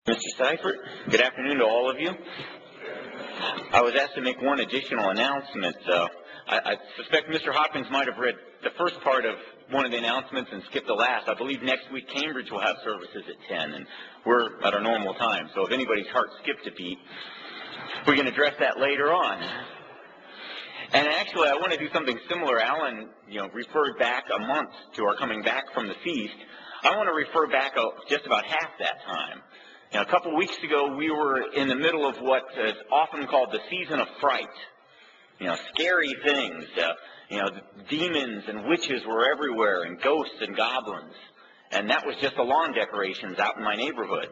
Mr. Seifert, good afternoon to all of you. I was asked to make one additional announcement. I suspect Mr. Hopkins might have read the first part of one of the announcements and skipped the last. I believe next week Cambridge will have services at 10, and we're at our normal time. So if anybody's heart skipped a beat, we can address that later on. And actually, I want to do something similar. Alan, referred back a month to our coming back from the feast. I want to refer back just about half that time. A couple weeks ago, we were in the middle of what is often called the season of fright. Scary things. Demons and witches were everywhere, and ghosts and goblins. And that was just the lawn decorations out in my neighborhood.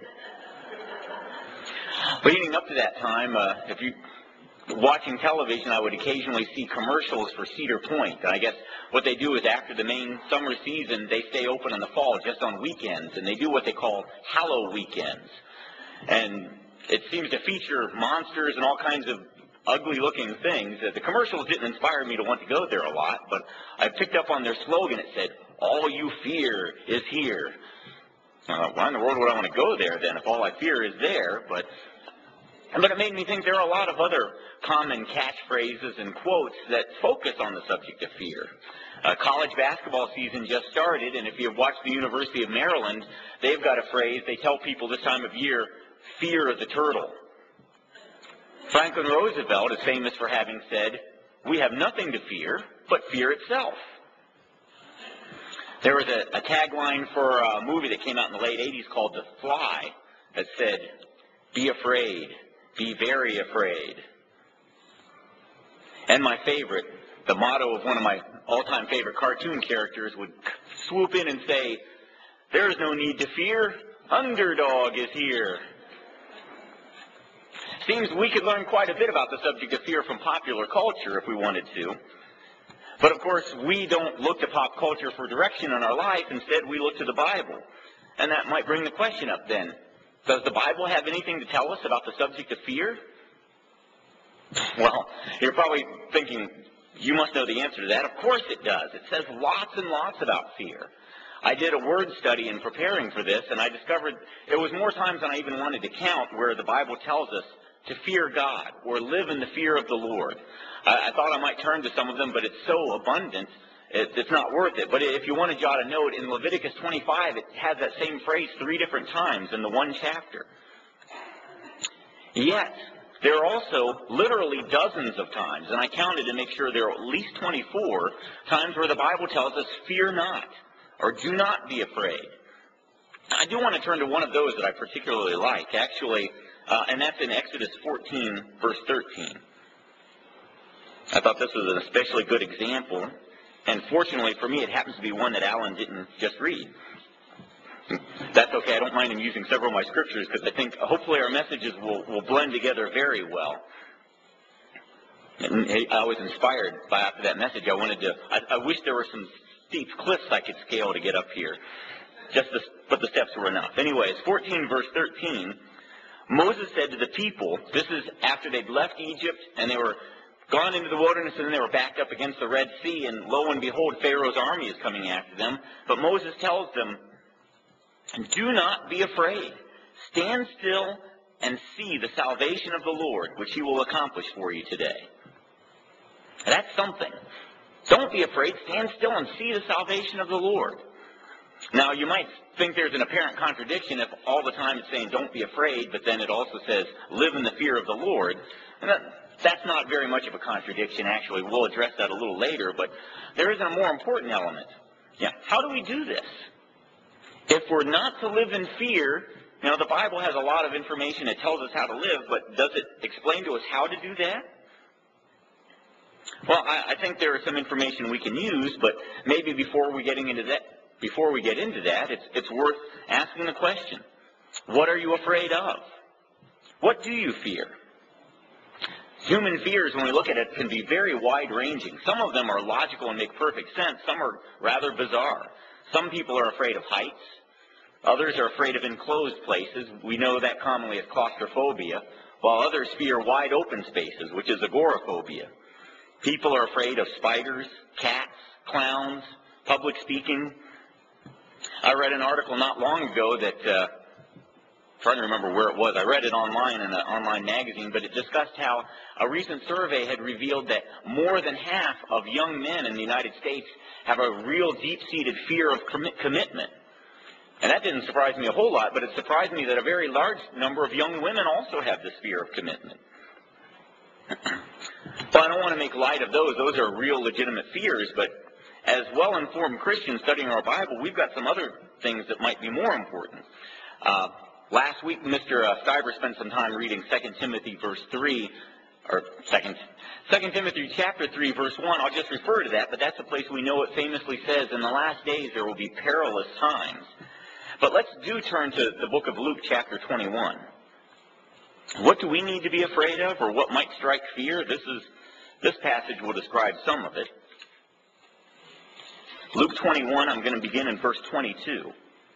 Leading up to that time, if you watching television, I would occasionally see commercials for Cedar Point. And I guess what they do is after the main summer season, they stay open in the fall just on weekends, and they do what they call Hallow Weekends. And it seems to feature monsters and all kinds of ugly-looking things. The commercials didn't inspire me to want to go there a lot, but I picked up on their slogan. It said, "All you fear is here." Why in the world would I want to go there then if all I fear is there? But it made me think there are a lot of other common catchphrases and quotes that focus on the subject of fear. College basketball season just started, and if you've watched the University of Maryland, they've got a phrase they tell people this time of year: fear of the turtle. Franklin Roosevelt is famous for having said, "We have nothing to fear but fear itself." There was a tagline for a movie that came out in the late 80s called The Fly that said, "Be afraid, be very afraid." And my favorite, the motto of one of my all-time favorite cartoon characters would swoop in and say, "There's no need to fear, underdog is here." Seems we could learn quite a bit about the subject of fear from popular culture if we wanted to. But of course, we don't look to pop culture for direction in our life. Instead, we look to the Bible. And that might bring the question up then. Does the Bible have anything to tell us about the subject of fear? Well, you're probably thinking, you must know the answer to that. Of course it does. It says lots and lots about fear. I did a word study in preparing for this, and I discovered it was more times than I even wanted to count where the Bible tells us to fear God or live in the fear of the Lord. I thought I might turn to some of them, but it's so abundant, it's not worth it. But if you want to jot a note, in Leviticus 25, it has that same phrase 3 different times in the one chapter. Yet, there are also literally dozens of times, and I counted to make sure there are at least 24 times where the Bible tells us, "Fear not," or "Do not be afraid." I do want to turn to one of those that I particularly like, actually, and that's in Exodus 14, verse 13. I thought this was an especially good example, and fortunately for me, it happens to be one that Alan didn't just read. That's okay. I don't mind him using several of my scriptures because I think hopefully our messages will blend together very well. And I was inspired by after that message. I wish there were some steep cliffs I could scale to get up here. But the steps were enough. Anyways, 14 verse 13, Moses said to the people, this is after they'd left Egypt and they were gone into the wilderness, and then they were backed up against the Red Sea, and lo and behold, Pharaoh's army is coming after them. But Moses tells them, "Do not be afraid. Stand still and see the salvation of the Lord, which he will accomplish for you today." That's something. Don't be afraid. Stand still and see the salvation of the Lord. Now, you might think there's an apparent contradiction if all the time it's saying don't be afraid, but then it also says live in the fear of the Lord. And that's not very much of a contradiction, actually. We'll address that a little later, but there is a more important element. How do we do this? If we're not to live in fear, the Bible has a lot of information that tells us how to live, but does it explain to us how to do that? Well, I think there is some information we can use, but maybe before we get into that, it's worth asking the question, what are you afraid of? What do you fear? Human fears, when we look at it, can be very wide-ranging. Some of them are logical and make perfect sense. Some are rather bizarre. Some people are afraid of heights. Others are afraid of enclosed places. We know that commonly as claustrophobia, while others fear wide open spaces, which is agoraphobia. People are afraid of spiders, cats, clowns, public speaking. I read an article not long ago that trying to remember where it was. I read it online in an online magazine, but it discussed how a recent survey had revealed that more than half of young men in the United States have a real deep-seated fear of commitment. And that didn't surprise me a whole lot, but it surprised me that a very large number of young women also have this fear of commitment. Well, I don't want to make light of those. Those are real legitimate fears, but as well-informed Christians studying our Bible, we've got some other things that might be more important. Last week, Mr. Stiver spent some time reading 2 Timothy verse 3, or 2 Timothy chapter 3, verse 1. I'll just refer to that, but that's a place we know it famously says, in the last days there will be perilous times. But let's turn to the book of Luke chapter 21. What do we need to be afraid of, or what might strike fear? This passage will describe some of it. Luke 21, I'm going to begin in verse 22.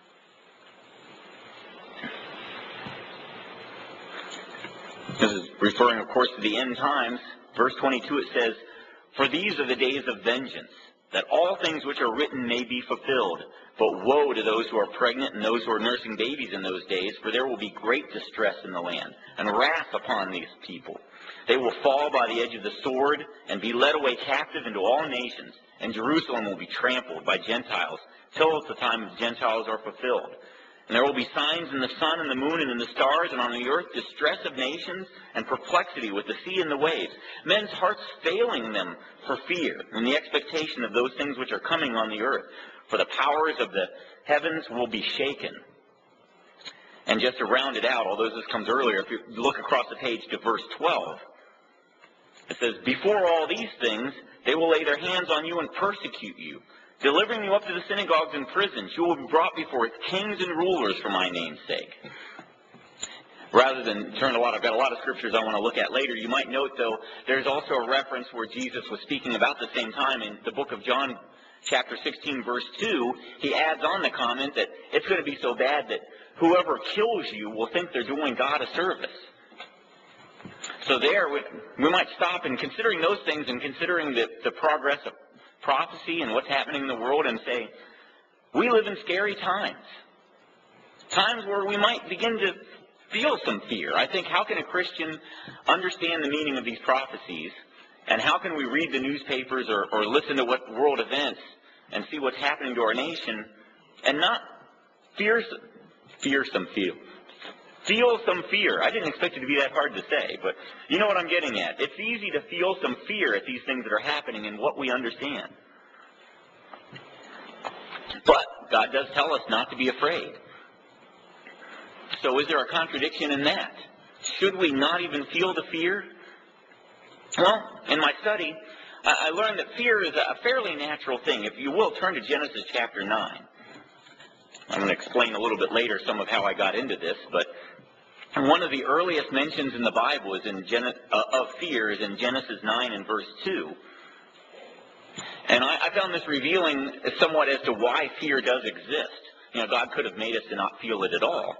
This is referring, of course, to the end times. Verse 22, it says, "For these are the days of vengeance, that all things which are written may be fulfilled. But woe to those who are pregnant and those who are nursing babies in those days, for there will be great distress in the land, and wrath upon these people. They will fall by the edge of the sword, and be led away captive into all nations, and Jerusalem will be trampled by Gentiles, till the time of the Gentiles are fulfilled. And there will be signs in the sun and the moon and in the stars, and on the earth distress of nations, and perplexity with the sea and the waves, men's hearts failing them for fear, and the expectation of those things which are coming on the earth. For the powers of the heavens will be shaken." And just to round it out, although this comes earlier, if you look across the page to verse 12, it says, "Before all these things, they will lay their hands on you and persecute you, delivering you up to the synagogues and prisons. You will be brought before kings and rulers for my name's sake." Rather than I've got a lot of scriptures I want to look at later. You might note, though, there's also a reference where Jesus was speaking about the same time in the book of John, chapter 16, verse 2. He adds on the comment that it's going to be so bad that whoever kills you will think they're doing God a service. So there, we might stop in considering those things and considering the progress of prophecy and what's happening in the world and say, we live in scary times. Times where we might begin to feel some fear. I think, how can a Christian understand the meaning of these prophecies, and how can we read the newspapers or listen to what world events and see what's happening to our nation and not feel some fear? I didn't expect it to be that hard to say, but you know what I'm getting at. It's easy to feel some fear at these things that are happening and what we understand. But God does tell us not to be afraid. So is there a contradiction in that? Should we not even feel the fear? Well, in my study, I learned that fear is a fairly natural thing. If you will, turn to Genesis chapter 9. I'm going to explain a little bit later some of how I got into this, but one of the earliest mentions in the Bible of fear is in Genesis 9 and verse 2. And I found this revealing somewhat as to why fear does exist. God could have made us to not feel it at all.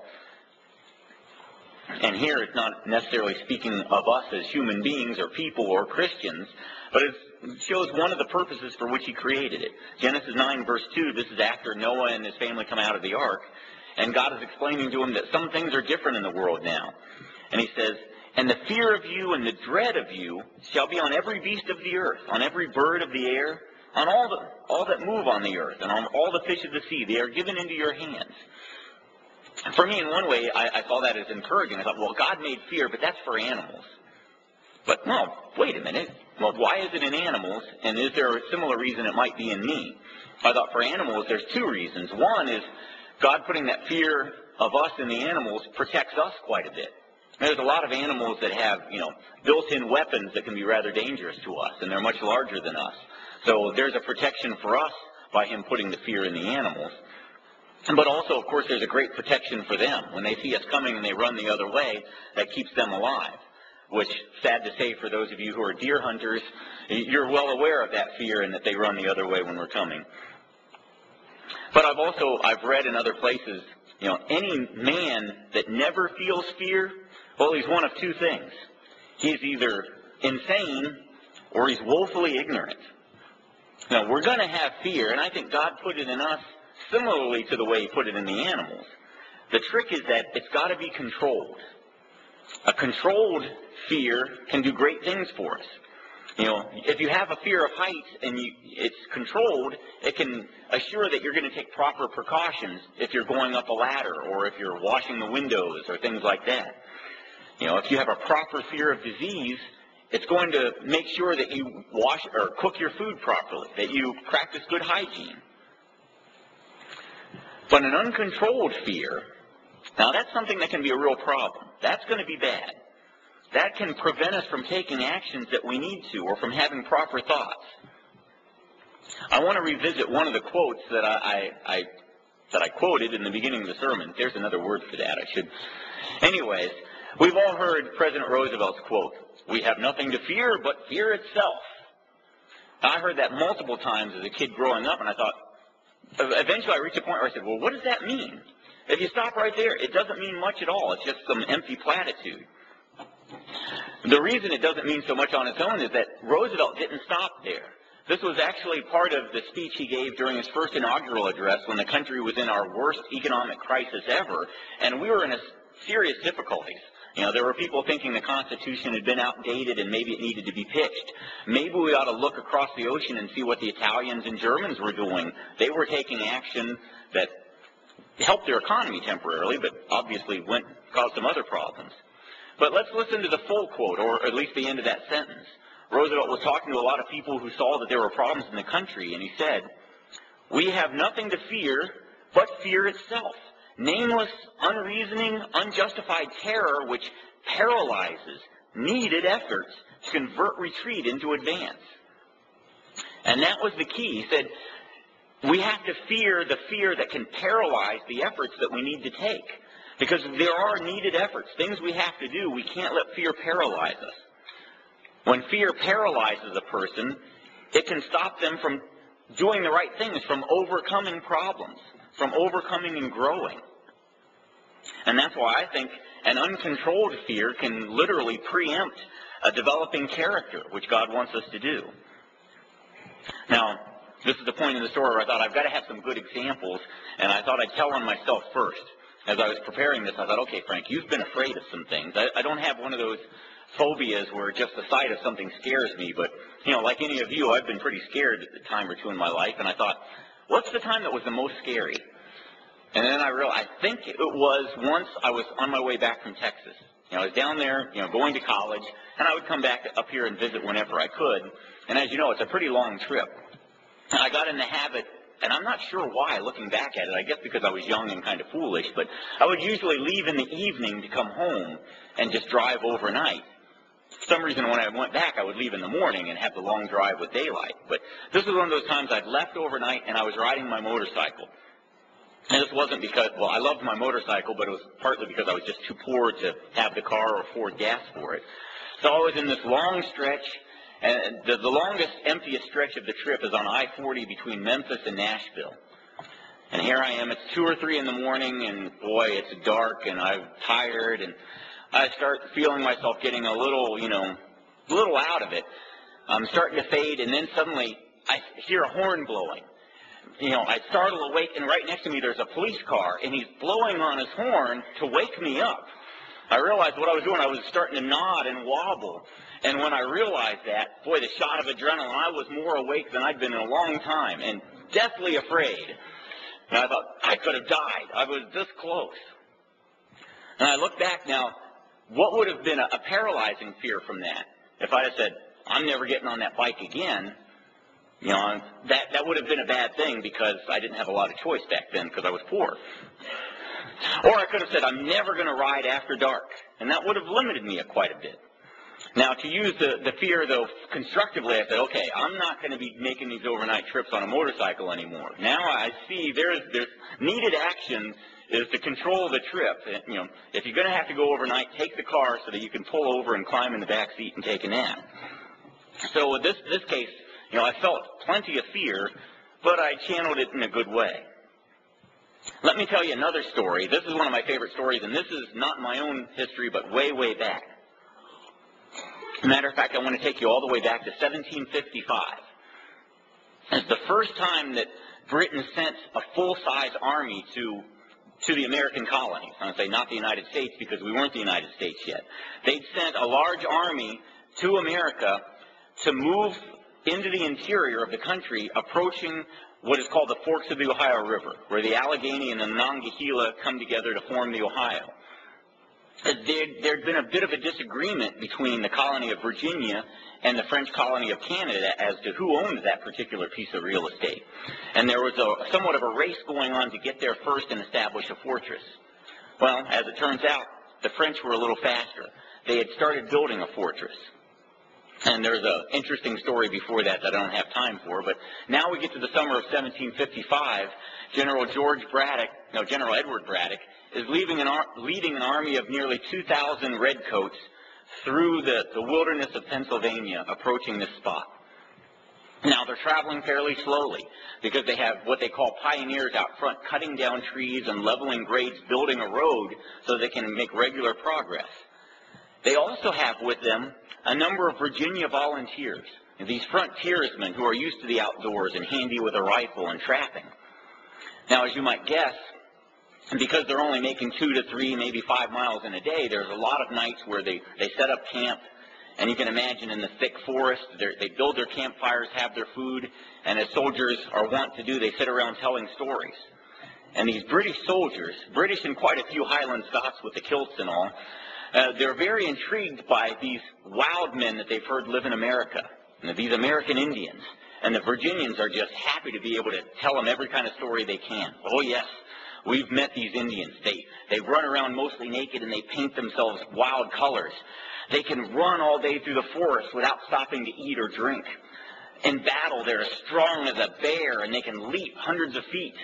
And here it's not necessarily speaking of us as human beings or people or Christians, but it shows one of the purposes for which he created it. Genesis 9 verse 2, this is after Noah and his family come out of the ark, and God is explaining to him that some things are different in the world now. And he says, "And the fear of you and the dread of you shall be on every beast of the earth, on every bird of the air, on all that move on the earth, and on all the fish of the sea. They are given into your hands." For me, in one way, I saw that as encouraging. I thought, well, God made fear, but that's for animals. But no, wait a minute. Well, why is it in animals, and is there a similar reason it might be in me? I thought for animals, there's two reasons. One is God putting that fear of us in the animals protects us quite a bit. There's a lot of animals that have, built-in weapons that can be rather dangerous to us, and they're much larger than us. So there's a protection for us by him putting the fear in the animals. But also, of course, there's a great protection for them. When they see us coming and they run the other way, that keeps them alive. Which, sad to say for those of you who are deer hunters, you're well aware of that fear and that they run the other way when we're coming. But I've read in other places, any man that never feels fear, well, he's one of two things. He's either insane or he's woefully ignorant. Now, we're going to have fear, and I think God put it in us similarly to the way he put it in the animals. The trick is that it's got to be controlled. A controlled fear can do great things for us. You know, if you have a fear of heights and it's controlled, it can assure that you're going to take proper precautions if you're going up a ladder or if you're washing the windows or things like that. You know, if you have a proper fear of disease, it's going to make sure that you wash or cook your food properly, that you practice good hygiene. But an uncontrolled fear, now that's something that can be a real problem. That's going to be bad. That can prevent us from taking actions that we need to or from having proper thoughts. I want to revisit one of the quotes that I quoted in the beginning of the sermon. There's another word for that. Anyways, we've all heard President Roosevelt's quote, "We have nothing to fear but fear itself." I heard that multiple times as a kid growing up, and I thought, eventually I reached a point where I said, well, what does that mean? If you stop right there, it doesn't mean much at all. It's just some empty platitude. The reason it doesn't mean so much on its own is that Roosevelt didn't stop there. This was actually part of the speech he gave during his first inaugural address when the country was in our worst economic crisis ever, and we were in serious difficulties. You know, there were people thinking the Constitution had been outdated and maybe it needed to be pitched. Maybe we ought to look across the ocean and see what the Italians and Germans were doing. They were taking action that helped their economy temporarily, but obviously caused some other problems. But let's listen to the full quote, or at least the end of that sentence. Roosevelt was talking to a lot of people who saw that there were problems in the country, and he said, "We have nothing to fear but fear itself. Nameless, unreasoning, unjustified terror which paralyzes needed efforts to convert retreat into advance." And that was the key. He said, we have to fear the fear that can paralyze the efforts that we need to take. Because there are needed efforts, things we have to do. We can't let fear paralyze us. When fear paralyzes a person, it can stop them from doing the right things, from overcoming problems, from overcoming and growing. And that's why I think an uncontrolled fear can literally preempt a developing character, which God wants us to do. Now, this is the point in the story where I thought I've got to have some good examples, and I thought I'd tell on myself first. As I was preparing this, I thought, okay, Frank, you've been afraid of some things. I don't have one of those phobias where just the sight of something scares me, but, you know, like any of you, I've been pretty scared at a time or two in my life, and I thought, what's the time that was the most scary? And then I realized, I think it was once I was on my way back from Texas. You know, I was down there, you know, going to college, and I would come back up here and visit whenever I could. And as you know, it's a pretty long trip. And I got in the habit, and I'm not sure why, looking back at it, I guess because I was young and kind of foolish, but I would usually leave in the evening to come home and just drive overnight. For some reason, when I went back, I would leave in the morning and have the long drive with daylight. But this was one of those times I'd left overnight, and I was riding my motorcycle. And this wasn't because, well, I loved my motorcycle, but it was partly because I was just too poor to have the car or afford gas for it. So I was in this long stretch, and the longest, emptiest stretch of the trip is on I-40 between Memphis and Nashville. And here I am, it's 2 or 3 in the morning, and boy, it's dark, and I'm tired, and I start feeling myself getting a little, a little out of it. I'm starting to fade, and then suddenly I hear a horn blowing. I startle awake, and right next to me there's a police car, and he's blowing on his horn to wake me up. I realized what I was doing. I was starting to nod and wobble. And when I realized that, boy, the shot of adrenaline, I was more awake than I'd been in a long time and deathly afraid. And I thought, I could have died. I was this close. And I look back now, what would have been a paralyzing fear from that? If I had said, I'm never getting on that bike again, that would have been a bad thing because I didn't have a lot of choice back then because I was poor. Or I could have said, I'm never going to ride after dark. And that would have limited me quite a bit. Now, to use the fear, though, constructively, I said, okay, I'm not going to be making these overnight trips on a motorcycle anymore. Now I see there's needed action is to control the trip. If you're going to have to go overnight, take the car so that you can pull over and climb in the back seat and take a nap. So in this case, I felt plenty of fear, but I channeled it in a good way. Let me tell you another story. This is one of my favorite stories, and this is not my own history, but way, way back. As a matter of fact, I want to take you all the way back to 1755. It's the first time that Britain sent a full-size army to to the American colonies. I say not the United States because we weren't the United States yet. They'd sent a large army to America to move into the interior of the country, approaching what is called the Forks of the Ohio River, where the Allegheny and the Monongahela come together to form the Ohio. There'd been a bit of a disagreement between the colony of Virginia and the French colony of Canada as to who owned that particular piece of real estate. And there was somewhat of a race going on to get there first and establish a fortress. Well, as it turns out, the French were a little faster. They had started building a fortress. And there's an interesting story before that I don't have time for. But now we get to the summer of 1755. General Edward Braddock is leading an army of nearly 2,000 redcoats through the wilderness of Pennsylvania, approaching this spot. Now, they're traveling fairly slowly because they have what they call pioneers out front, cutting down trees and leveling grades, building a road so they can make regular progress. They also have with them a number of Virginia volunteers, these frontiersmen who are used to the outdoors and handy with a rifle and trapping. Now, as you might guess, because they're only making 2 to 3, maybe 5 miles in a day, there's a lot of nights where they set up camp. And you can imagine in the thick forest, they build their campfires, have their food, and as soldiers are wont to do, they sit around telling stories. And these British soldiers, British and quite a few Highland Scots with the kilts and all, they're very intrigued by these wild men that they've heard live in America, these American Indians. And the Virginians are just happy to be able to tell them every kind of story they can. Oh, yes, we've met these Indians. They run around mostly naked and they paint themselves wild colors. They can run all day through the forest without stopping to eat or drink. In battle, they're as strong as a bear, and they can leap hundreds of feet.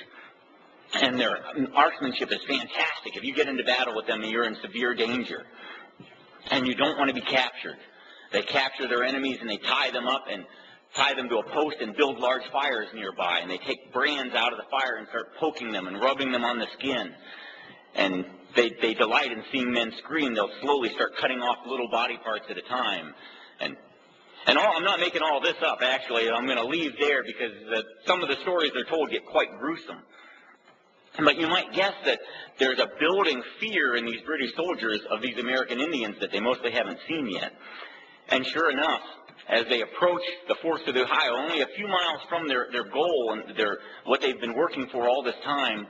And their marksmanship is fantastic. If you get into battle with them, you're in severe danger. And you don't want to be captured. They capture their enemies, and they tie them up and tie them to a post and build large fires nearby. And they take brands out of the fire and start poking them and rubbing them on the skin. And they delight in seeing men scream. They'll slowly start cutting off little body parts at a time. And I'm not making all this up, actually. I'm going to leave there because some of the stories they're told get quite gruesome. But you might guess that there's a building fear in these British soldiers of these American Indians that they mostly haven't seen yet. And sure enough, as they approach the Forks of the Ohio, only a few miles from their goal and what they've been working for all this time,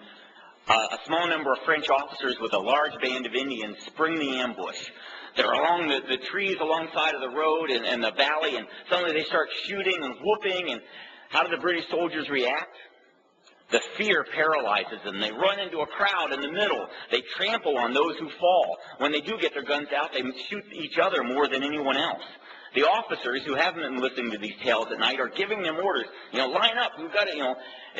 a small number of French officers with a large band of Indians spring the ambush. They're along the trees alongside of the road and the valley, and suddenly they start shooting and whooping. And how do the British soldiers react? The fear paralyzes them. They run into a crowd in the middle. They trample on those who fall. When they do get their guns out, they shoot each other more than anyone else. The officers who haven't been listening to these tales at night are giving them orders. Line up. We've got to,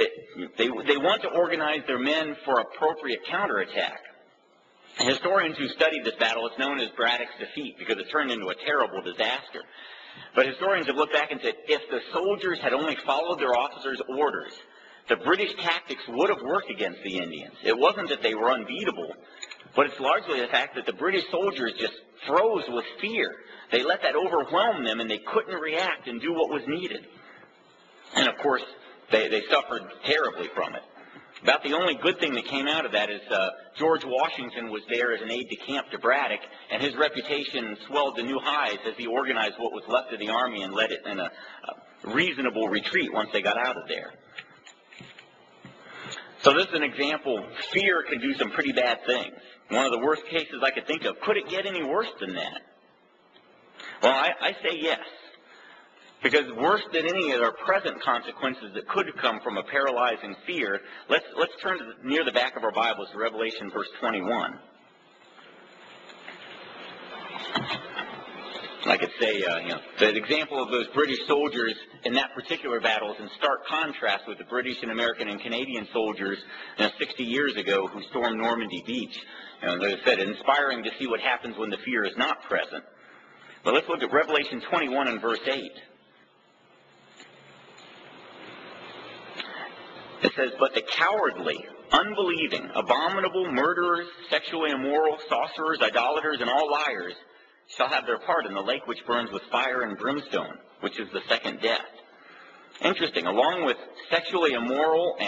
they want to organize their men for appropriate counterattack. Historians who studied this battle, it's known as Braddock's defeat because it turned into a terrible disaster. But historians have looked back and said, if the soldiers had only followed their officers' orders, the British tactics would have worked against the Indians. It wasn't that they were unbeatable, but it's largely the fact that the British soldiers just froze with fear. They let that overwhelm them, and they couldn't react and do what was needed. And, of course, they suffered terribly from it. About the only good thing that came out of that is George Washington was there as an aide-de-camp to Braddock, and his reputation swelled to new highs as he organized what was left of the army and led it in a reasonable retreat once they got out of there. So this is an example. Fear can do some pretty bad things. One of the worst cases I could think of. Could it get any worse than that? Well, I say yes. Because worse than any of our present consequences that could come from a paralyzing fear, let's turn to near the back of our Bibles to Revelation verse 21. I could say, the example of those British soldiers in that particular battle is in stark contrast with the British and American and Canadian soldiers 60 years ago who stormed Normandy Beach. As I said, inspiring to see what happens when the fear is not present. But let's look at Revelation 21 and verse 8. It says, but the cowardly, unbelieving, abominable, murderers, sexually immoral, sorcerers, idolaters, and all liars shall have their part in the lake which burns with fire and brimstone, which is the second death. Interesting. Along with sexually immoral and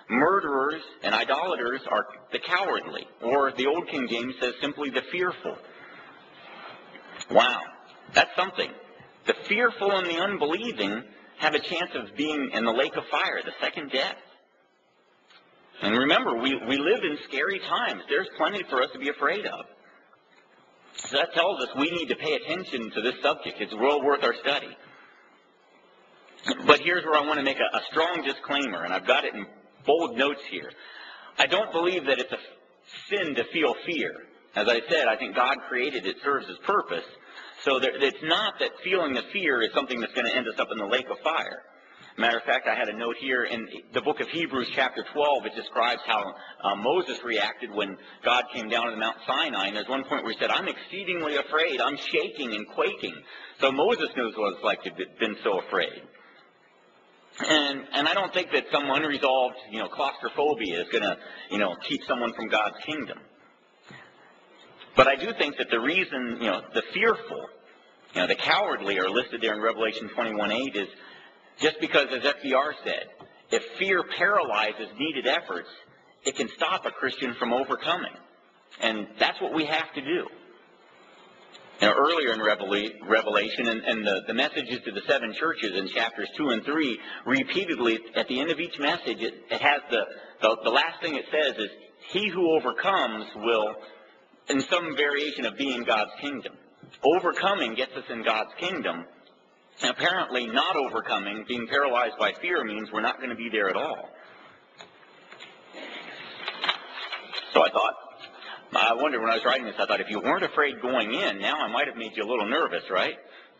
Murderers and idolaters are the cowardly, or the Old King James says simply the fearful. Wow, that's something. The fearful and the unbelieving have a chance of being in the lake of fire, the second death. And remember, we live in scary times. There's plenty for us to be afraid of. So that tells us we need to pay attention to this subject. It's well worth our study. But here's where I want to make a strong disclaimer, and I've got it in bold notes here. I don't believe that it's a sin to feel fear. As I said, I think God created it, serves His purpose. So it's not that feeling the fear is something that's going to end us up in the lake of fire. Matter of fact, I had a note here in the book of Hebrews chapter 12. It describes how Moses reacted when God came down to Mount Sinai. And there's one point where he said, I'm exceedingly afraid. I'm shaking and quaking. So Moses knows what it's like to have been so afraid. And I don't think that some unresolved, claustrophobia is going to, keep someone from God's kingdom. But I do think that the reason, the fearful, the cowardly are listed there in Revelation 21:8 is just because, as FDR said, if fear paralyzes needed efforts, it can stop a Christian from overcoming. And that's what we have to do. Earlier in Revelation, and the messages to the 7 churches in chapters 2 and 3, repeatedly, at the end of each message, it has the last thing it says is, he who overcomes will, in some variation of being God's kingdom. Overcoming gets us in God's kingdom. And apparently not overcoming, being paralyzed by fear, means we're not going to be there at all. So I wondered when I was writing this, I thought if you weren't afraid going in, now I might have made you a little nervous, right?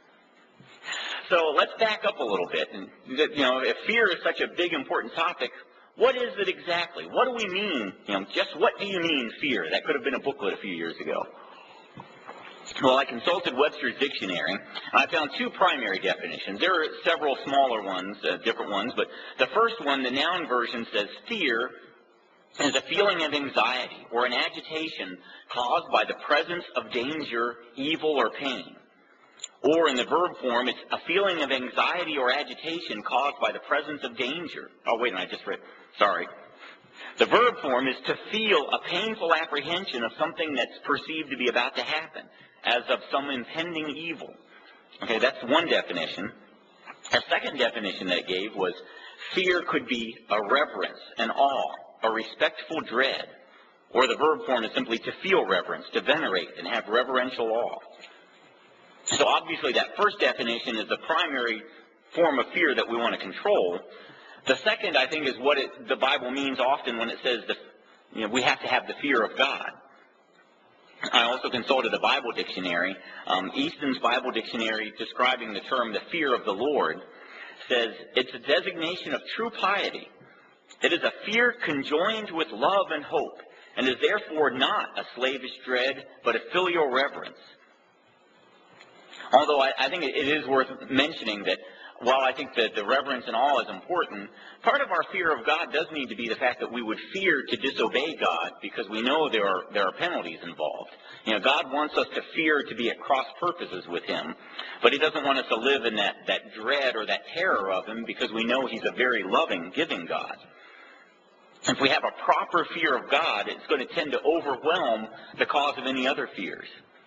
So let's back up a little bit. And, if fear is such a big, important topic, what is it exactly? What do we mean? Just what do you mean, fear? That could have been a booklet a few years ago. Well, I consulted Webster's dictionary, and I found 2 primary definitions. There are several smaller ones, different ones, but the first one, the noun version, says fear is a feeling of anxiety or an agitation caused by the presence of danger, evil, or pain. Or in the verb form, it's a feeling of anxiety or agitation caused by the presence of danger. Oh, wait a minute, I just read. Sorry. The verb form is to feel a painful apprehension of something that's perceived to be about to happen, as of some impending evil. Okay, that's one definition. A second definition that it gave was fear could be a reverence, an awe, a respectful dread. Or the verb form is simply to feel reverence, to venerate, and have reverential awe. So obviously that first definition is the primary form of fear that we want to control. The second, I think, is what the Bible means often when it says we have to have the fear of God. I also consulted the Bible dictionary. Easton's Bible dictionary, describing the term the fear of the Lord, says it's a designation of true piety. It is a fear conjoined with love and hope, and is therefore not a slavish dread, but a filial reverence. Although I think it is worth mentioning that while I think that the reverence and awe is important, part of our fear of God does need to be the fact that we would fear to disobey God because we know there are penalties involved. God wants us to fear to be at cross purposes with Him, but He doesn't want us to live in that dread or that terror of Him because we know He's a very loving, giving God. If we have a proper fear of God, it's going to tend to overwhelm the cause of any other fears.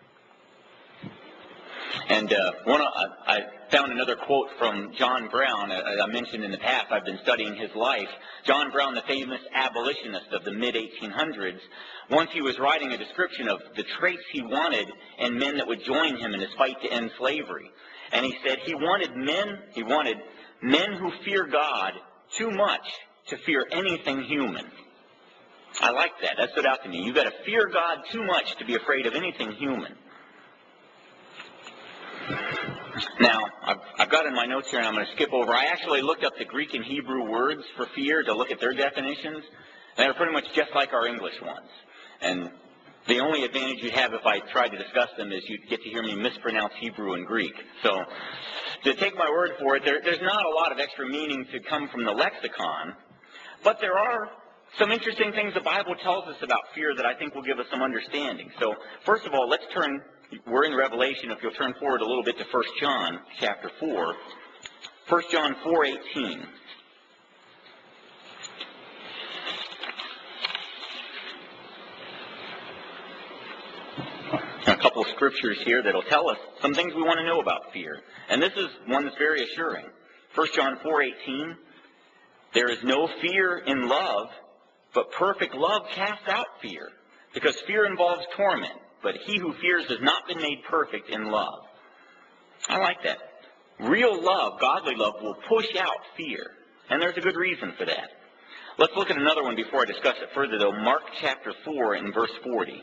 And I found another quote from John Brown. As I mentioned in the past, I've been studying his life. John Brown, the famous abolitionist of the mid-1800s, once he was writing a description of the traits he wanted in men that would join him in his fight to end slavery. And he said he wanted men who fear God too much to fear anything human. I like that. That stood out to me. You've got to fear God too much to be afraid of anything human. Now, I've got in my notes here, and I'm going to skip over. I actually looked up the Greek and Hebrew words for fear to look at their definitions. They're pretty much just like our English ones. And the only advantage you'd have if I tried to discuss them is you'd get to hear me mispronounce Hebrew and Greek. So, to take my word for it, there's not a lot of extra meaning to come from the lexicon, but there are some interesting things the Bible tells us about fear that I think will give us some understanding. So, first of all, let's turn. We're in Revelation. If you'll turn forward a little bit to 1 John chapter 4. 1 John 4:18. couple scriptures here that'll tell us some things we want to know about fear. And this is one that's very assuring. 1 John 4:18, there is no fear in love, but perfect love casts out fear, because fear involves torment. But he who fears has not been made perfect in love. I like that. Real love, godly love, will push out fear. And there's a good reason for that. Let's look at another one before I discuss it further, though. Mark chapter 4 and verse 40.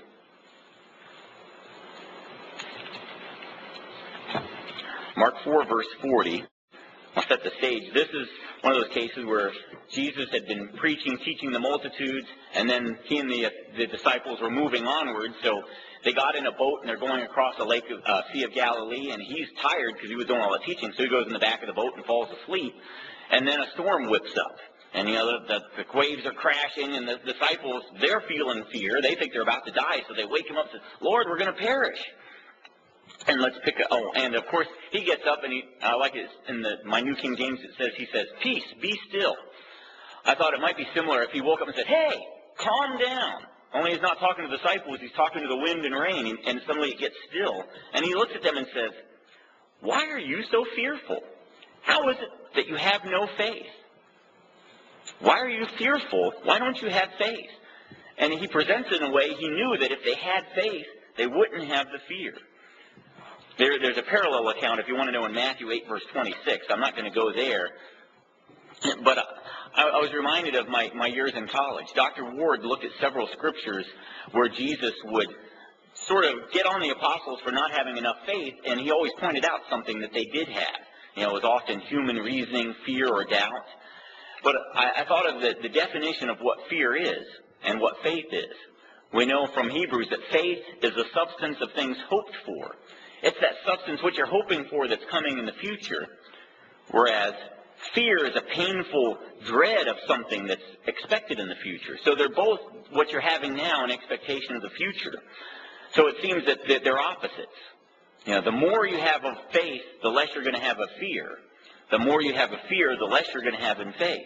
Mark 4, verse 40. I'll set the stage. This is one of those cases where Jesus had been preaching, teaching the multitudes, and then he and the disciples were moving onward. So they got in a boat and they're going across the Sea of Galilee, and he's tired because he was doing all the teaching, so he goes in the back of the boat and falls asleep. And then a storm whips up. And, the waves are crashing, and the disciples, they're feeling fear. They think they're about to die, so they wake him up and say, Lord, we're going to perish. And and of course, he gets up, and I like it in my New King James, he says, peace, be still. I thought it might be similar if he woke up and said, hey, calm down. Only he's not talking to the disciples, he's talking to the wind and rain, and suddenly it gets still. And he looks at them and says, why are you so fearful? How is it that you have no faith? Why are you fearful? Why don't you have faith? And he presents it in a way he knew that if they had faith, they wouldn't have the fear. There's a parallel account, if you want to know, in Matthew 8, verse 26. I'm not going to go there. But I was reminded of my years in college. Dr. Ward looked at several scriptures where Jesus would sort of get on the apostles for not having enough faith, and he always pointed out something that they did have. It was often human reasoning, fear, or doubt. But I thought of the definition of what fear is and what faith is. We know from Hebrews that faith is the substance of things hoped for. It's that substance which you're hoping for that's coming in the future, whereas fear is a painful dread of something that's expected in the future. So they're both what you're having now, an expectation of the future. So it seems that they're opposites. The more you have of faith, the less you're going to have of fear. The more you have of fear, the less you're going to have in faith.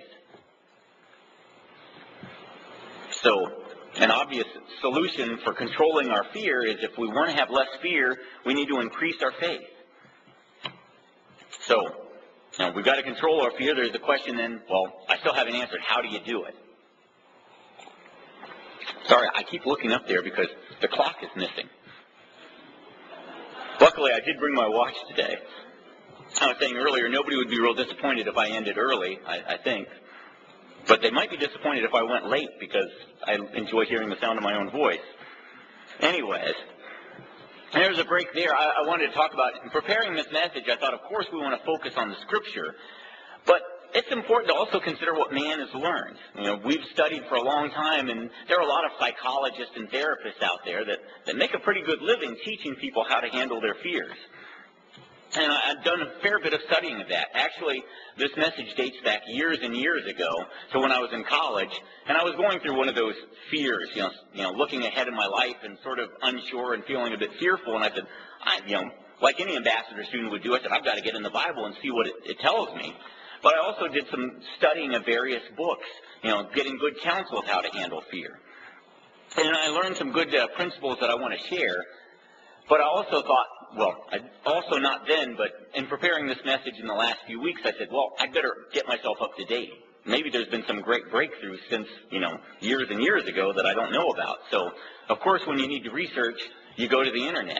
So an obvious solution for controlling our fear is if we want to have less fear, we need to increase our faith. So, we've got to control our fear. There's the question then, I still haven't answered, how do you do it? Sorry, I keep looking up there because the clock is missing. Luckily, I did bring my watch today. I was saying earlier, nobody would be real disappointed if I ended early, I think. But they might be disappointed if I went late because I enjoy hearing the sound of my own voice. Anyways, there's a break there. I wanted to talk about, in preparing this message, I thought, of course, we want to focus on the Scripture. But it's important to also consider what man has learned. We've studied for a long time, and there are a lot of psychologists and therapists out there that make a pretty good living teaching people how to handle their fears. And I've done a fair bit of studying of that. Actually, this message dates back years and years ago to when I was in college, and I was going through one of those fears, looking ahead in my life and sort of unsure and feeling a bit fearful. And I said, like any ambassador student would do, I said, I've got to get in the Bible and see what it tells me. But I also did some studying of various books, getting good counsel of how to handle fear. And I learned some good principles that I want to share. But I also thought, also not then, but in preparing this message in the last few weeks, I said, I better get myself up to date. Maybe there's been some great breakthroughs since, years and years ago that I don't know about. So, of course, when you need to research, you go to the internet.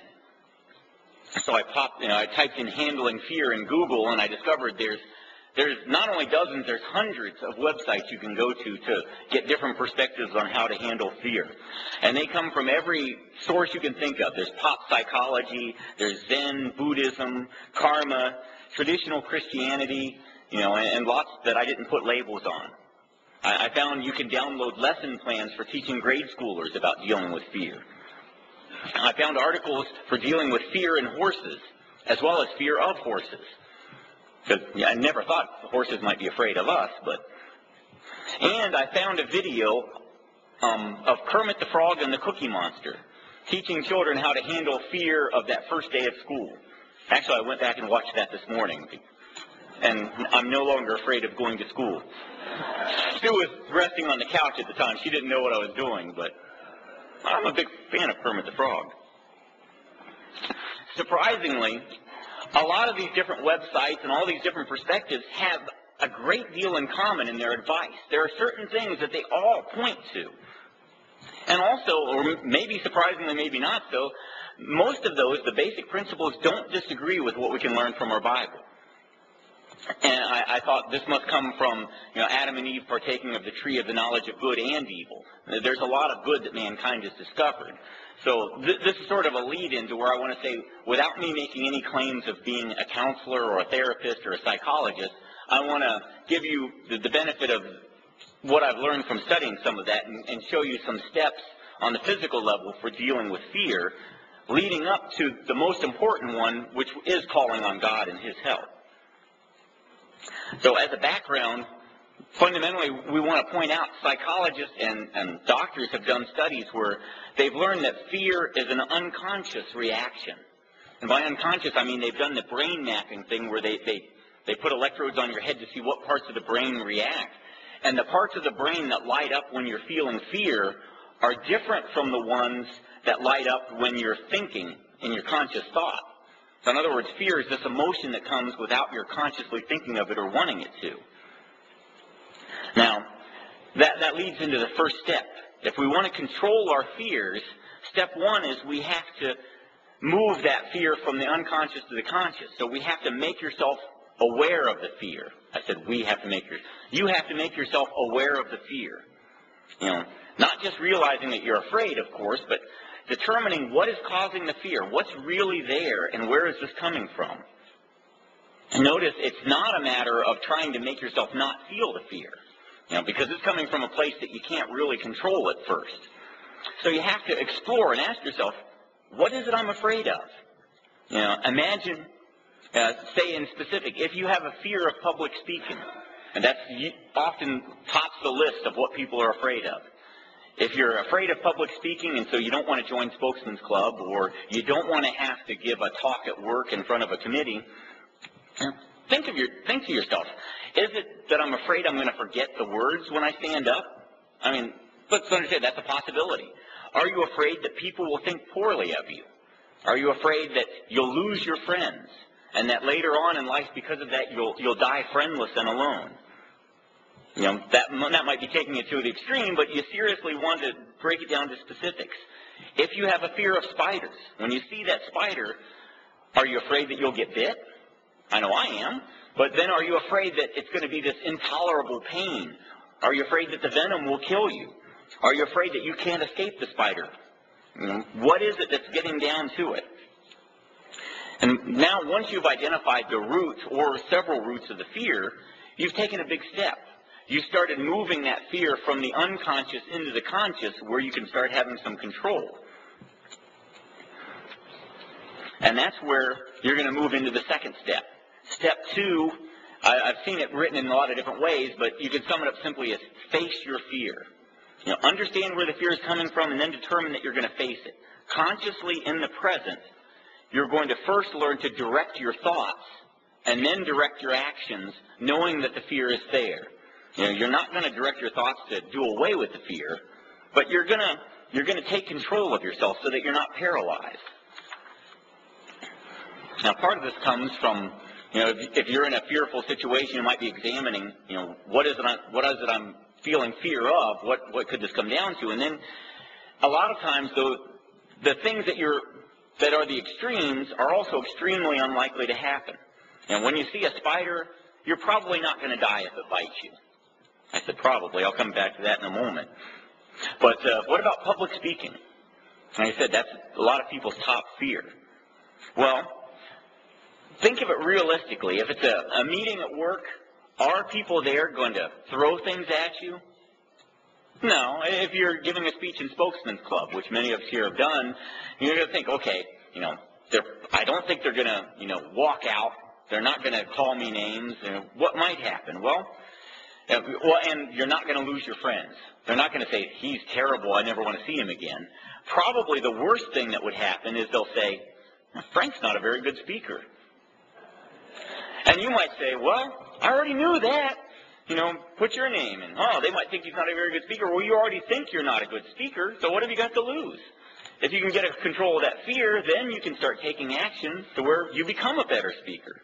So I typed in handling fear in Google, and I discovered there's not only dozens, there's hundreds of websites you can go to get different perspectives on how to handle fear. And they come from every source you can think of. There's pop psychology, there's Zen, Buddhism, karma, traditional Christianity, and lots that I didn't put labels on. I found you can download lesson plans for teaching grade schoolers about dealing with fear. I found articles for dealing with fear in horses, as well as fear of horses. Because I never thought the horses might be afraid of us, And I found a video of Kermit the Frog and the Cookie Monster, teaching children how to handle fear of that first day of school. Actually, I went back and watched that this morning, and I'm no longer afraid of going to school. Sue was resting on the couch at the time. She didn't know what I was doing, but I'm a big fan of Kermit the Frog. Surprisingly, a lot of these different websites and all these different perspectives have a great deal in common in their advice. There are certain things that they all point to. And also, or maybe surprisingly, maybe not so, most of those, the basic principles, don't disagree with what we can learn from our Bible. And I thought this must come from, Adam and Eve partaking of the tree of the knowledge of good and evil. There's a lot of good that mankind has discovered. So this is sort of a lead-in to where I want to say, without me making any claims of being a counselor or a therapist or a psychologist, I want to give you the benefit of what I've learned from studying some of that and show you some steps on the physical level for dealing with fear, leading up to the most important one, which is calling on God and His help. So as a background, fundamentally, we want to point out psychologists and doctors have done studies where they've learned that fear is an unconscious reaction. And by unconscious, I mean they've done the brain mapping thing where they put electrodes on your head to see what parts of the brain react. And the parts of the brain that light up when you're feeling fear are different from the ones that light up when you're thinking in your conscious thought. So in other words, fear is this emotion that comes without your consciously thinking of it or wanting it to. Now, that leads into the first step. If we want to control our fears, step one is we have to move that fear from the unconscious to the conscious. So we have to make yourself aware of the fear. I said you have to make yourself aware of the fear. Not just realizing that you're afraid, of course, but determining what is causing the fear, what's really there, and where is this coming from. Notice it's not a matter of trying to make yourself not feel the fear, because it's coming from a place that you can't really control at first. So you have to explore and ask yourself, what is it I'm afraid of? Imagine, say in specific, if you have a fear of public speaking, and that's often tops the list of what people are afraid of. If you're afraid of public speaking and so you don't want to join Spokesman's Club, or you don't want to have to give a talk at work in front of a committee, think to yourself, is it that I'm afraid I'm going to forget the words when I stand up? Let's understand that's a possibility. Are you afraid that people will think poorly of you? Are you afraid that you'll lose your friends and that later on in life because of that you'll die friendless and alone? That might be taking it to the extreme, but you seriously want to break it down to specifics. If you have a fear of spiders, when you see that spider, are you afraid that you'll get bit? I know I am. But then are you afraid that it's going to be this intolerable pain? Are you afraid that the venom will kill you? Are you afraid that you can't escape the spider? What is it that's getting down to it? And now once you've identified the root or several roots of the fear, you've taken a big step. You started moving that fear from the unconscious into the conscious where you can start having some control. And that's where you're going to move into the second step. Step two, I've seen it written in a lot of different ways, but you can sum it up simply as face your fear. Understand where the fear is coming from and then determine that you're going to face it. Consciously in the present, you're going to first learn to direct your thoughts and then direct your actions knowing that the fear is there. You're not going to direct your thoughts to do away with the fear, but you're going to take control of yourself so that you're not paralyzed. Now, part of this comes from, if you're in a fearful situation, you might be examining, what is it I'm feeling fear of? What could this come down to? And then, a lot of times, the things that are the extremes are also extremely unlikely to happen. And when you see a spider, you're probably not going to die if it bites you. I said probably. I'll come back to that in a moment. But what about public speaking? And I said that's a lot of people's top fear. Well, think of it realistically. If it's a meeting at work, are people there going to throw things at you? No. If you're giving a speech in Spokesman's Club, which many of us here have done, you're going to think, okay, I don't think they're going to, walk out. They're not going to call me names. What might happen? Well, and you're not going to lose your friends. They're not going to say, he's terrible, I never want to see him again. Probably the worst thing that would happen is they'll say, Frank's not a very good speaker. And you might say, well, I already knew that. Put your name in. Oh, they might think he's not a very good speaker. Well, you already think you're not a good speaker, so what have you got to lose? if you can get a control of that fear, then you can start taking action to where you become a better speaker.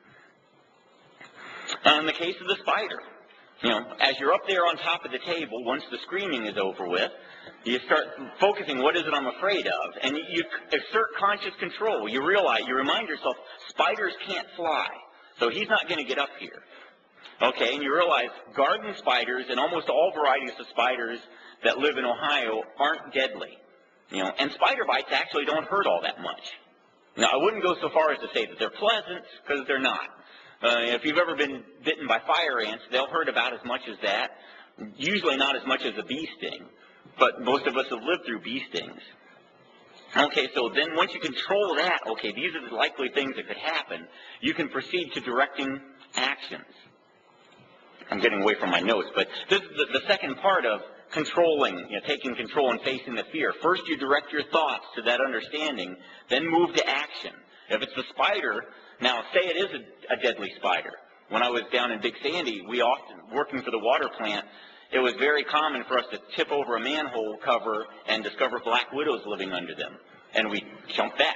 In the case of the spider, as you're up there on top of the table, once the screaming is over with, you start focusing, what is it I'm afraid of? And you exert conscious control. You remind yourself, spiders can't fly, so he's not going to get up here. Okay, and you realize garden spiders and almost all varieties of spiders that live in Ohio aren't deadly. And spider bites actually don't hurt all that much. Now, I wouldn't go so far as to say that they're pleasant, because they're not. If you've ever been bitten by fire ants, they'll hurt about as much as that. Usually not as much as a bee sting, but most of us have lived through bee stings. Okay, so then once you control that, okay, these are the likely things that could happen, you can proceed to directing actions. I'm getting away from my notes, but this is the second part of controlling, taking control and facing the fear. First, you direct your thoughts to that understanding, then move to action. If it's the spider, now say it is a deadly spider. When I was down in Big Sandy, we often, working for the water plant, it was very common for us to tip over a manhole cover and discover black widows living under them. And we jump back.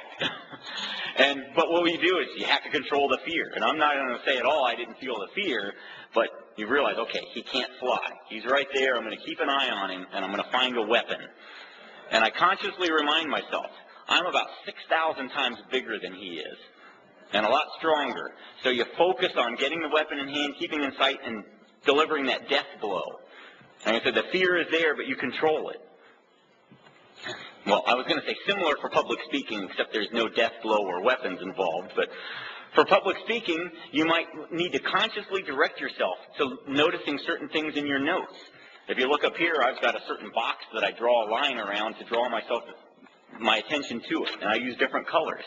But what we do is you have to control the fear. And I'm not going to say at all I didn't feel the fear, but you realize, okay, he can't fly. He's right there. I'm going to keep an eye on him, and I'm going to find a weapon. And I consciously remind myself, I'm about 6,000 times bigger than he is, and a lot stronger. So you focus on getting the weapon in hand, keeping in sight, and delivering that death blow. And I said, the fear is there, but you control it. Well, I was going to say similar for public speaking, except there's no death blow or weapons involved. But for public speaking, you might need to consciously direct yourself to noticing certain things in your notes. If you look up here, I've got a certain box that I draw a line around to draw my attention to it, and I use different colors.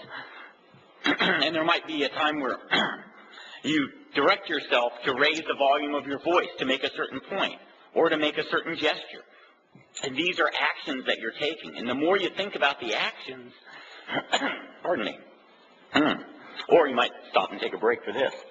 And there might be a time where you direct yourself to raise the volume of your voice to make a certain point or to make a certain gesture. And these are actions that you're taking. And the more you think about the actions, pardon me, or you might stop and take a break for this.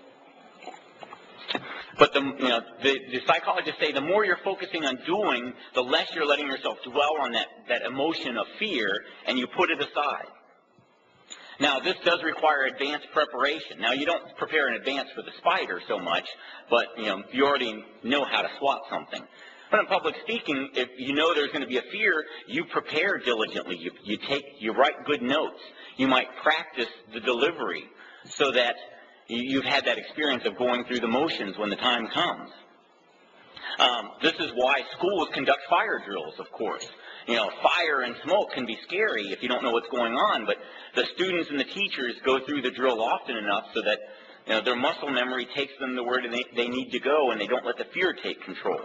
But the psychologists say the more you're focusing on doing, the less you're letting yourself dwell on that emotion of fear, and you put it aside. Now, this does require advanced preparation. Now, you don't prepare in advance for the spider so much, but you already know how to swat something. But in public speaking, if you know there's going to be a fear, you prepare diligently. You write good notes. You might practice the delivery so that you've had that experience of going through the motions when the time comes. This is why schools conduct fire drills, of course. Fire and smoke can be scary if you don't know what's going on, but the students and the teachers go through the drill often enough so that their muscle memory takes them to where they need to go, and they don't let the fear take control.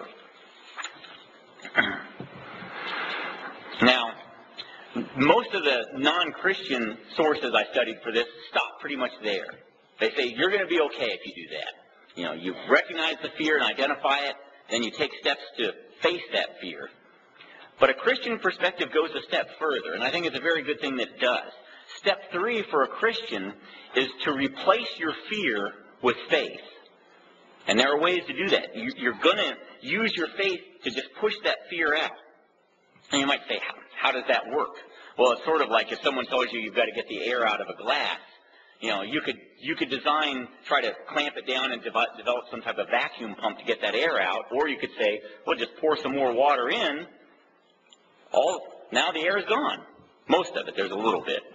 Now, most of the non-Christian sources I studied for this stop pretty much there. They say you're going to be okay if you do that. You recognize the fear and identify it, then you take steps to face that fear. But a Christian perspective goes a step further, and I think it's a very good thing that it does. Step 3 for a Christian is to replace your fear with faith. And there are ways to do that. You're going to use your faith to just push that fear out. And you might say, how does that work? Well, it's sort of like if someone tells you you've got to get the air out of a glass. You could try to clamp it down and develop some type of vacuum pump to get that air out. Or you could say, well, just pour some more water in. Now the air is gone. Most of it. There's a little bit.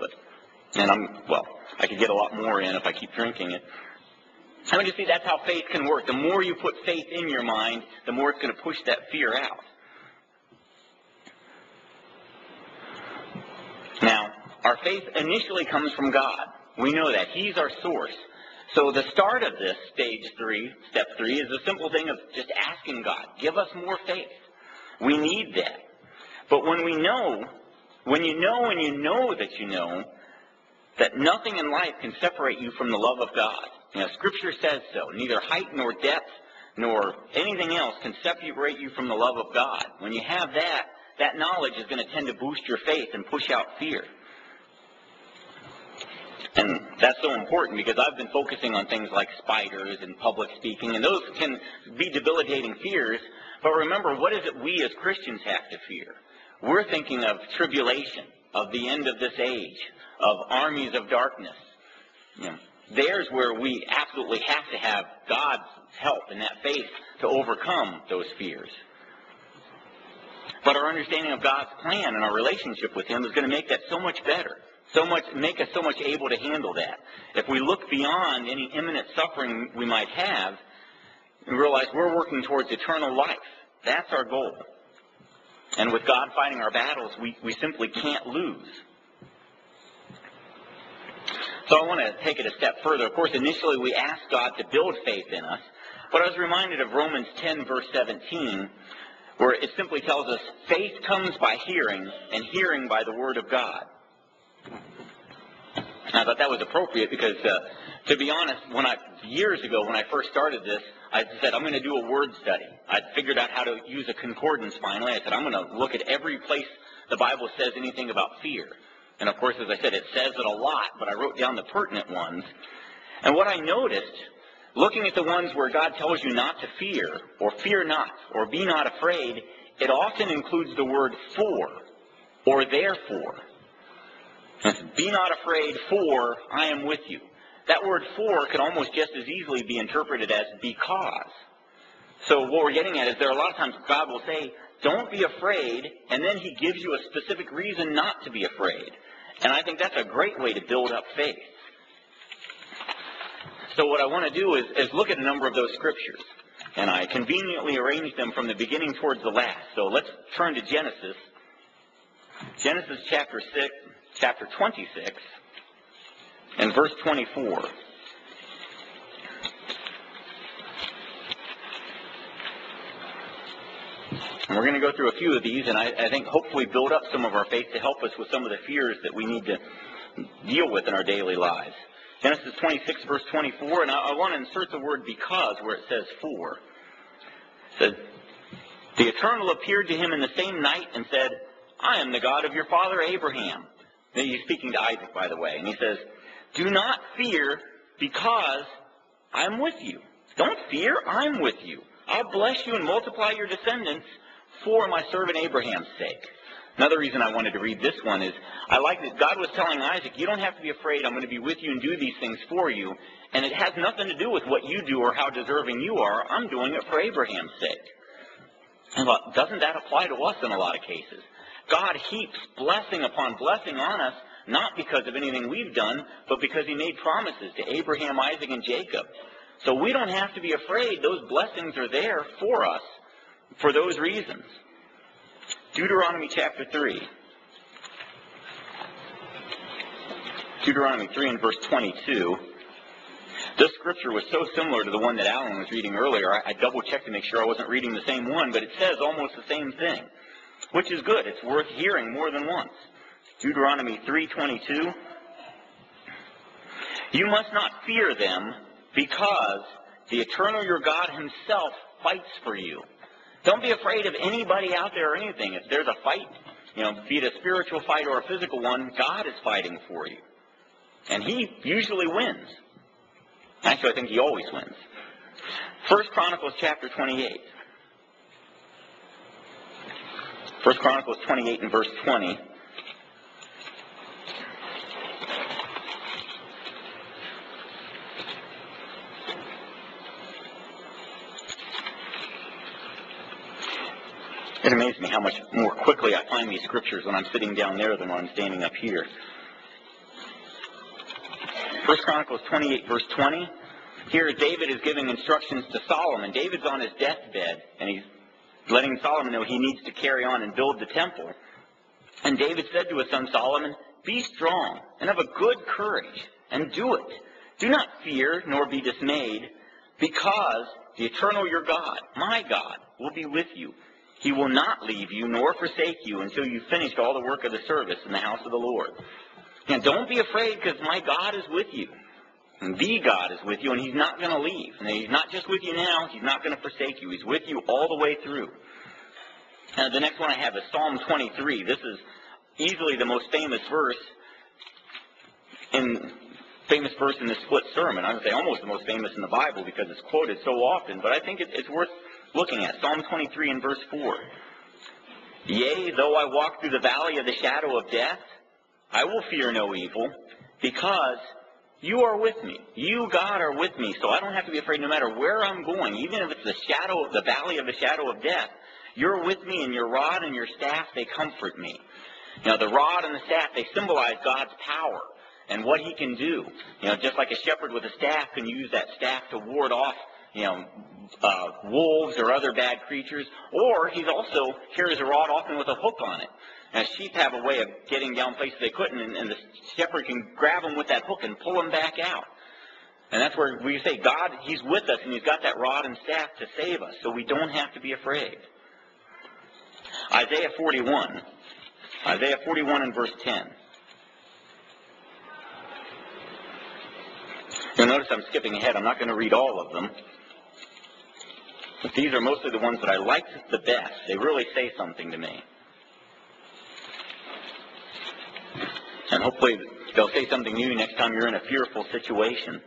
I could get a lot more in if I keep drinking it. I mean, you see, that's how faith can work. The more you put faith in your mind, the more it's going to push that fear out. Now, our faith initially comes from God. We know that. He's our source. So the start of this stage 3, step 3, is the simple thing of just asking God, give us more faith. We need that. But when you know that nothing in life can separate you from the love of God. Scripture says so. Neither height nor depth nor anything else can separate you from the love of God. When you have that knowledge is going to tend to boost your faith and push out fear. And that's so important because I've been focusing on things like spiders and public speaking, and those can be debilitating fears. But remember, what is it we as Christians have to fear? We're thinking of tribulation. of the end of this age, of armies of darkness. There's where we absolutely have to have God's help and that faith to overcome those fears. But our understanding of God's plan and our relationship with Him is going to make that so much better, make us so much able to handle that. If we look beyond any imminent suffering we might have and realize we're working towards eternal life, that's our goal. And with God fighting our battles, we simply can't lose. So I want to take it a step further. Of course, initially we asked God to build faith in us, but I was reminded of Romans 10, verse 17, where it simply tells us, faith comes by hearing, and hearing by the Word of God. And I thought that was appropriate because, to be honest, years ago when I first started this, I said, I'm going to do a word study. I figured out how to use a concordance finally. I said, I'm going to look at every place the Bible says anything about fear. And of course, as I said, it says it a lot, but I wrote down the pertinent ones. And what I noticed, looking at the ones where God tells you not to fear, or fear not, or be not afraid, it often includes the word for, or therefore. Be not afraid, for I am with you. That word for could almost just as easily be interpreted as because. So what we're getting at is there are a lot of times God will say, don't be afraid, and then He gives you a specific reason not to be afraid. And I think that's a great way to build up faith. So what I want to do is look at a number of those scriptures. And I conveniently arranged them from the beginning towards the last. So let's turn to Genesis. Genesis chapter 26, and verse 24. And we're going to go through a few of these, and I think hopefully build up some of our faith to help us with some of the fears that we need to deal with in our daily lives. Genesis 26, verse 24, and I want to insert the word because where it says for. It says, the Eternal appeared to him in the same night and said, I am the God of your father Abraham. Then he's speaking to Isaac, by the way, and he says, do not fear because I'm with you. Don't fear, I'm with you. I'll bless you and multiply your descendants for my servant Abraham's sake. Another reason I wanted to read this one is I like that God was telling Isaac, you don't have to be afraid. I'm going to be with you and do these things for you. And it has nothing to do with what you do or how deserving you are. I'm doing it for Abraham's sake. And doesn't that apply to us in a lot of cases? God heaps blessing upon blessing on us, not because of anything we've done, but because He made promises to Abraham, Isaac, and Jacob. So we don't have to be afraid. Those blessings are there for us for those reasons. Deuteronomy chapter 3. Deuteronomy 3 and verse 22. This scripture was so similar to the one that Alan was reading earlier. I double-checked to make sure I wasn't reading the same one, but it says almost the same thing, which is good. It's worth hearing more than once. Deuteronomy 3:22. You must not fear them, because the Eternal your God Himself fights for you. Don't be afraid of anybody out there or anything. If there's a fight, be it a spiritual fight or a physical one, God is fighting for you. And He usually wins. Actually, I think He always wins. 1 Chronicles chapter 28. 1 Chronicles 28 and verse 20. It amazes me how much more quickly I find these scriptures when I'm sitting down there than when I'm standing up here. 1 Chronicles 28, verse 20. Here David is giving instructions to Solomon. David's on his deathbed, and he's letting Solomon know he needs to carry on and build the temple. And David said to his son Solomon, be strong and have a good courage, and do it. Do not fear nor be dismayed, because the Eternal your God, my God, will be with you. He will not leave you nor forsake you until you've finished all the work of the service in the house of the Lord. And don't be afraid, because my God is with you. And the God is with you, and He's not going to leave. And He's not just with you now. He's not going to forsake you. He's with you all the way through. The next one I have is Psalm 23. This is easily the most famous verse in this split sermon. I would say almost the most famous in the Bible because it's quoted so often. But I think it's worth looking at. Psalm 23 and verse 4. Yea, though I walk through the valley of the shadow of death, I will fear no evil, because you are with me. You, God, are with me, so I don't have to be afraid no matter where I'm going, even if it's the valley of the shadow of death. You're with me, and your rod and your staff, they comfort me. You know, the rod and the staff, they symbolize God's power and what he can do. You know, just like a shepherd with a staff can use that staff to ward off, wolves or other bad creatures. Or he also carries a rod often with a hook on it. And sheep have a way of getting down places they couldn't, and the shepherd can grab them with that hook and pull them back out. And that's where we say God, he's with us, and he's got that rod and staff to save us, so we don't have to be afraid. Isaiah 41 and verse 10. You'll notice I'm skipping ahead. I'm not going to read all of them. But these are mostly the ones that I like the best. They really say something to me. And hopefully they'll say something new next time you're in a fearful situation.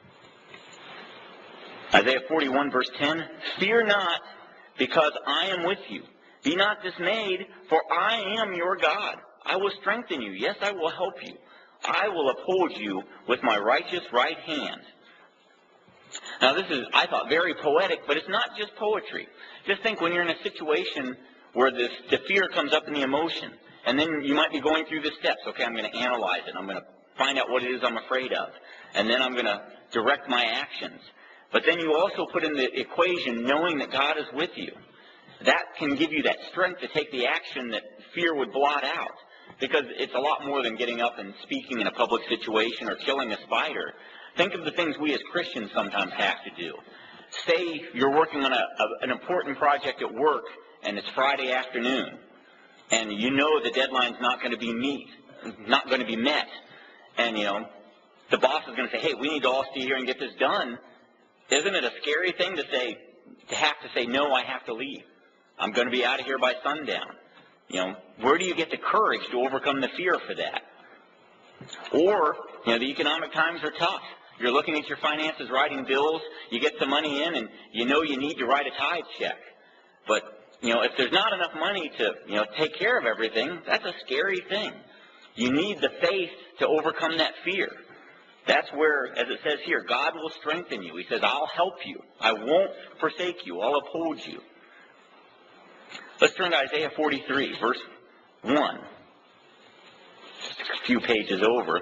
Isaiah 41 verse 10, Fear not, because I am with you. Be not dismayed, for I am your God. I will strengthen you. Yes, I will help you. I will uphold you with my righteous right hand. Now this is, I thought, very poetic, but it's not just poetry. Just think when you're in a situation where the fear comes up in the emotion, and then you might be going through the steps. Okay, I'm going to analyze it. I'm going to find out what it is I'm afraid of. And then I'm going to direct my actions. But then you also put in the equation knowing that God is with you. That can give you that strength to take the action that fear would blot out. Because it's a lot more than getting up and speaking in a public situation or killing a spider. Think of the things we as Christians sometimes have to do. Say you're working on an important project at work, and it's Friday afternoon, and you know the deadline's not going to be met. And, the boss is going to say, hey, we need to all stay here and get this done. Isn't it a scary thing to have to say, no, I have to leave. I'm going to be out of here by sundown. Where do you get the courage to overcome the fear for that? Or, the economic times are tough. You're looking at your finances, writing bills, you get some money in, and you know you need to write a tithe check. But, if there's not enough money to, take care of everything, that's a scary thing. You need the faith to overcome that fear. That's where, as it says here, God will strengthen you. He says, I'll help you. I won't forsake you. I'll uphold you. Let's turn to Isaiah 43, verse 1. Just a few pages over.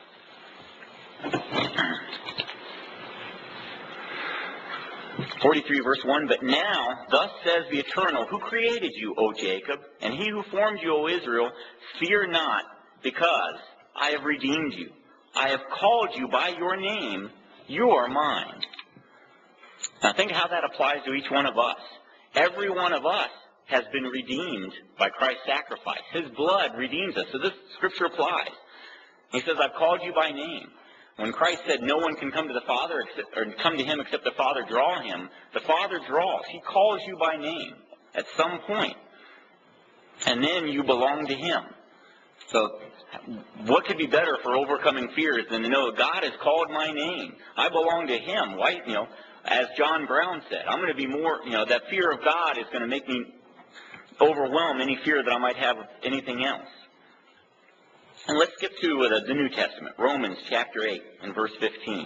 Verse 1, But now, thus says the Eternal, who created you, O Jacob, and he who formed you, O Israel, fear not, because I have redeemed you. I have called you by your name. You are mine. Now think how that applies to each one of us. Every one of us has been redeemed by Christ's sacrifice. His blood redeems us. So this scripture applies. He says, I've called you by name. When Christ said no one can come to the Father or come to him except the Father draw him, the Father draws. He calls you by name at some point. And then you belong to him. So what could be better for overcoming fears than to know God has called my name? I belong to him. Why, as John Brown said, I'm going to be more, that fear of God is going to make me overwhelm any fear that I might have of anything else. And let's skip to the New Testament, Romans chapter 8 and verse 15.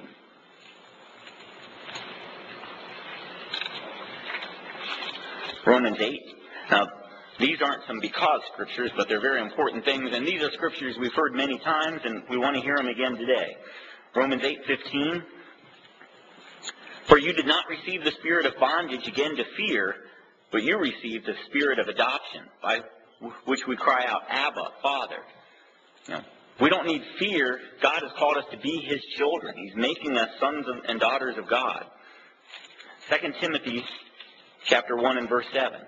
Romans 8. Now, these aren't some because scriptures, but they're very important things, and these are scriptures we've heard many times, and we want to hear them again today. Romans 8:15. For you did not receive the spirit of bondage again to fear, but you received the spirit of adoption, by which we cry out, Abba, Father. We don't need fear. God has called us to be his children. He's making us sons and daughters of God. 2 Timothy chapter 1 and verse 7.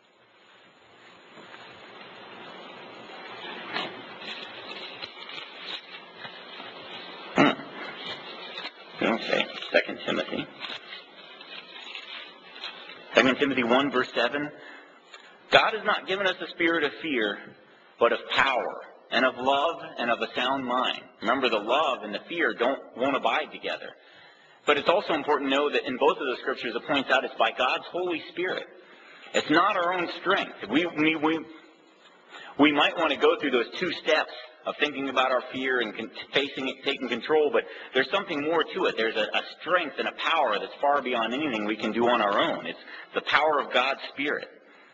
Okay, 2 Timothy. 2 Timothy 1 verse 7. God has not given us a spirit of fear, but of power, and of love, and of a sound mind. Remember, the love and the fear won't abide together. But it's also important to know that in both of the scriptures it points out it's by God's Holy Spirit. It's not our own strength. We might want to go through those two steps of thinking about our fear and facing it, taking control, but there's something more to it. There's a strength and a power that's far beyond anything we can do on our own. It's the power of God's Spirit.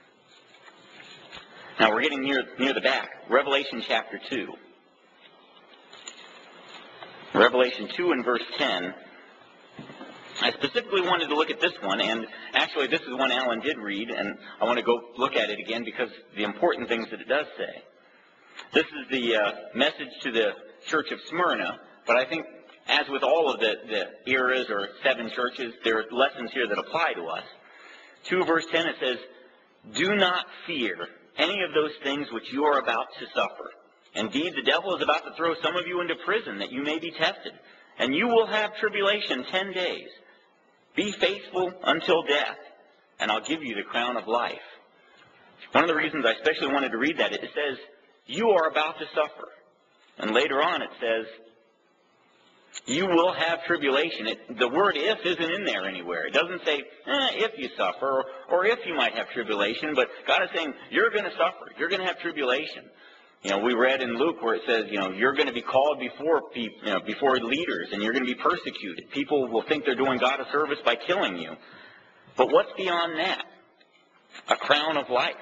Now we're getting near the back. Revelation chapter 2. Revelation 2 and verse 10. I specifically wanted to look at this one, and actually this is one Alan did read, and I want to go look at it again because the important things that it does say. This is the message to the church of Smyrna, but I think as with all of the eras or 7 churches, there are lessons here that apply to us. 2 verse 10, it says, "Do not fear any of those things which you are about to suffer. Indeed, the devil is about to throw some of you into prison that you may be tested, and you will have tribulation 10 days. Be faithful until death, and I'll give you the crown of life." One of the reasons I especially wanted to read that, it says, you are about to suffer. And later on it says, you will have tribulation. The word if isn't in there anywhere. It doesn't say, if you suffer, or if you might have tribulation, but God is saying, you're going to suffer. You're going to have tribulation. We read in Luke where it says, you're going to be called before people, before leaders, and you're going to be persecuted. People will think they're doing God a service by killing you. But what's beyond that? A crown of life.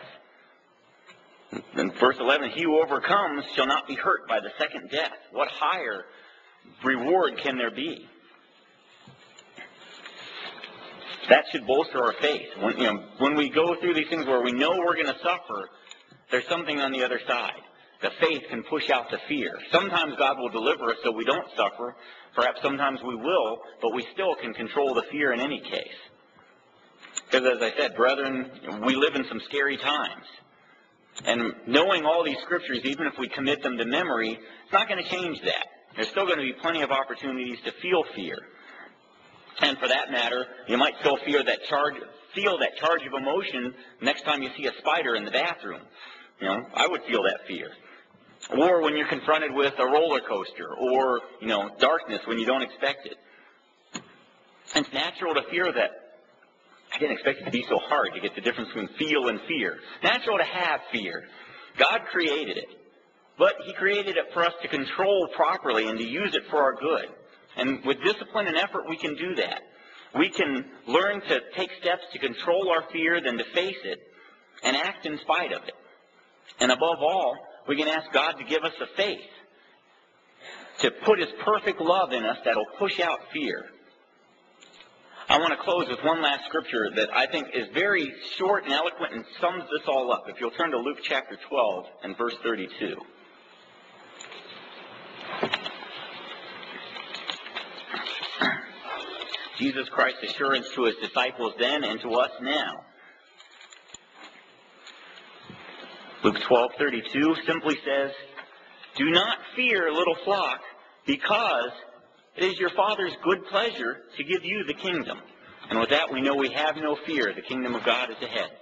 In verse 11, he who overcomes shall not be hurt by the second death. What higher reward can there be? That should bolster our faith. When we go through these things where we know we're going to suffer, there's something on the other side. The faith can push out the fear. Sometimes God will deliver us so we don't suffer. Perhaps sometimes we will, but we still can control the fear in any case. Because as I said, brethren, we live in some scary times. And knowing all these scriptures, even if we commit them to memory, it's not going to change that. There's still going to be plenty of opportunities to feel fear. And for that matter, you might still feel that charge of emotion next time you see a spider in the bathroom. I would feel that fear. Or when you're confronted with a roller coaster, or, darkness when you don't expect it. It's natural to fear that. I didn't expect it to be so hard to get the difference between feel and fear. Natural to have fear. God created it. But he created it for us to control properly and to use it for our good. And with discipline and effort, we can do that. We can learn to take steps to control our fear, then to face it, and act in spite of it. And above all, we can ask God to give us a faith, to put his perfect love in us that'll push out fear. I want to close with one last scripture that I think is very short and eloquent and sums this all up. If you'll turn to Luke chapter 12 and verse 32. Jesus Christ's assurance to his disciples then and to us now. Luke 12:32 simply says, "Do not fear, little flock, because it is your Father's good pleasure to give you the kingdom." And with that, we know we have no fear. The kingdom of God is ahead.